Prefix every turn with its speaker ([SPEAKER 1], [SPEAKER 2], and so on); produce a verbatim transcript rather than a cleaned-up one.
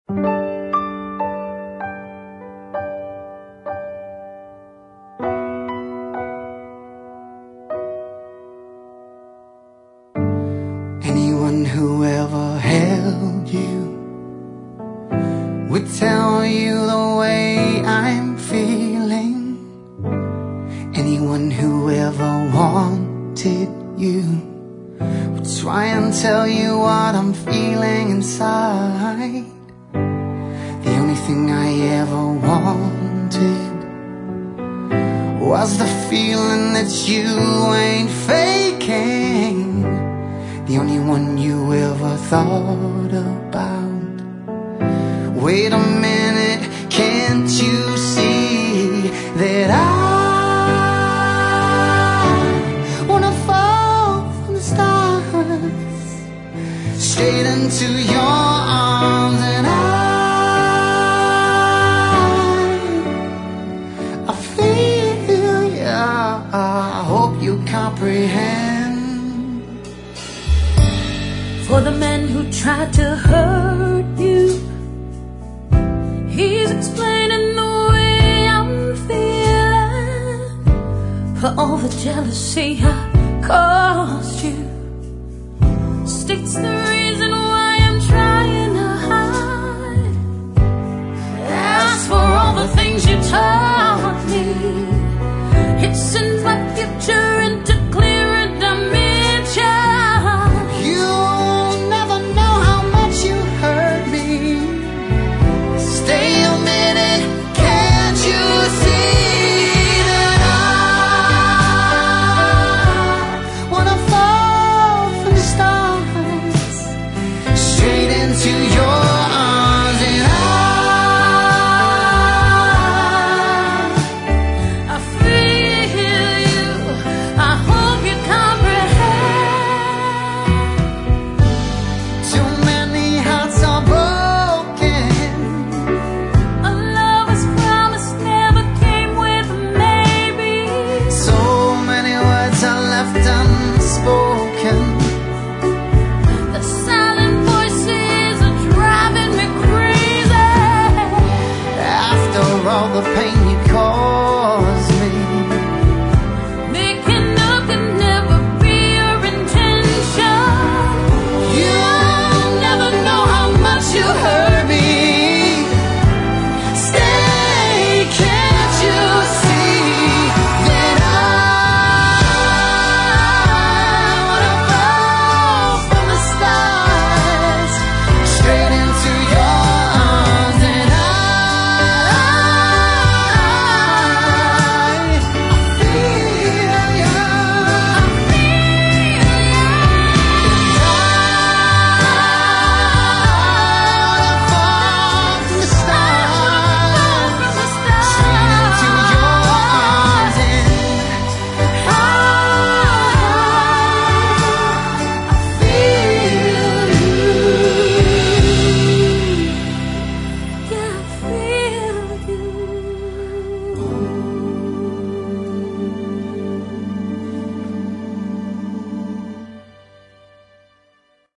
[SPEAKER 1] Anyone who ever held you would tell you the way I'm feeling. Anyone who ever wanted you would try and tell you what I'm feeling inside. The only thing I ever wanted was the feeling that you ain't faking. The only one you ever thought about. Wait a minute, can't you see that I wanna fall from the stars straight into your arms? And I, I feel, yeah, I hope you comprehend.
[SPEAKER 2] For the man who tried to hurt you, he's explaining the way I'm feeling. For all the jealousy I caused you, sticks the